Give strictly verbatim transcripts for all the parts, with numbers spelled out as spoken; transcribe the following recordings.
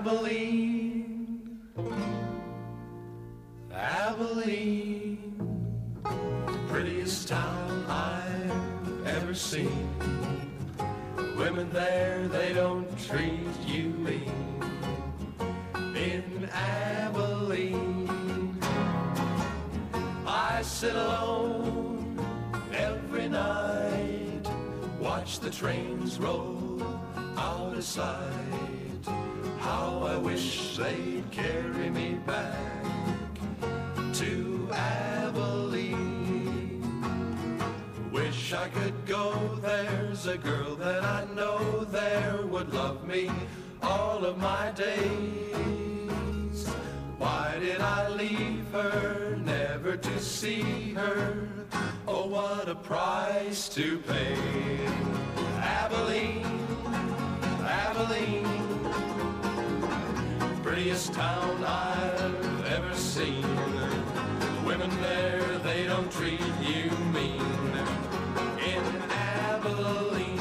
Abilene, Abilene, prettiest town I've ever seen. Women there, they don't treat you mean. In Abilene, I sit alone every night, watch the trains roll out of sight. How I wish they'd carry me back to Abilene. Wish I could go, there's a girl that I know there would love me all of my days. Why did I leave her, never to see her? Oh, what a price to pay. Abilene, Abilene, prettiest town I've ever seen. Women there, they don't treat you mean. In Abilene,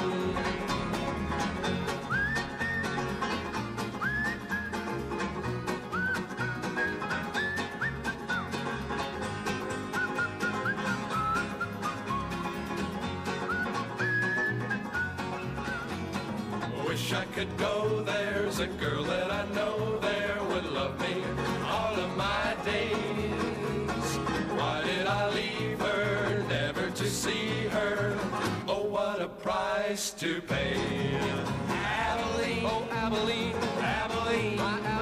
wish I could go, there's a girl that I know there would love me all of my days. Why did I leave her, never to see her? Oh, what a price to pay. Abilene, oh Abilene, Abilene, my Abilene.